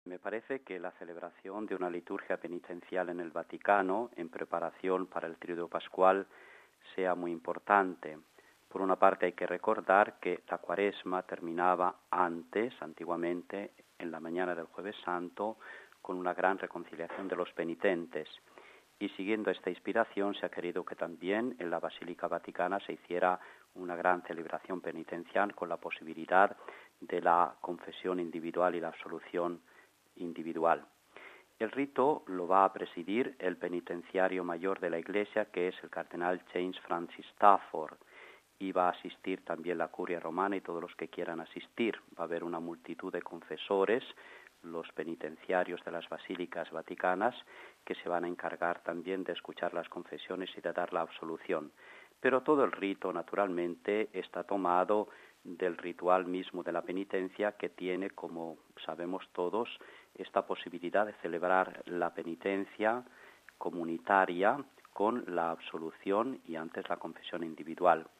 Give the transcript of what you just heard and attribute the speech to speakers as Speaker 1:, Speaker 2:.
Speaker 1: Me parece que la celebración de una liturgia penitencial en el Vaticano, en preparación para el Triduo Pascual, sea muy importante. Por una parte hay que recordar que la Cuaresma terminaba antiguamente, en la mañana del Jueves Santo, con una gran reconciliación de los penitentes. Y siguiendo esta inspiración se ha querido que también en la Basílica Vaticana se hiciera una gran celebración penitencial con la posibilidad de la confesión individual y la absolución individual. El rito lo va a presidir el penitenciario mayor de la Iglesia, que es el cardenal James Francis Stafford, y va a asistir también la curia romana y todos los que quieran asistir. Va a haber una multitud de confesores, los penitenciarios de las basílicas vaticanas, que se van a encargar también de escuchar las confesiones y de dar la absolución. Pero todo el rito, naturalmente, está tomado del ritual mismo de la penitencia, que tiene, como sabemos todos, esta posibilidad de celebrar la penitencia comunitaria con la absolución y antes la confesión individual.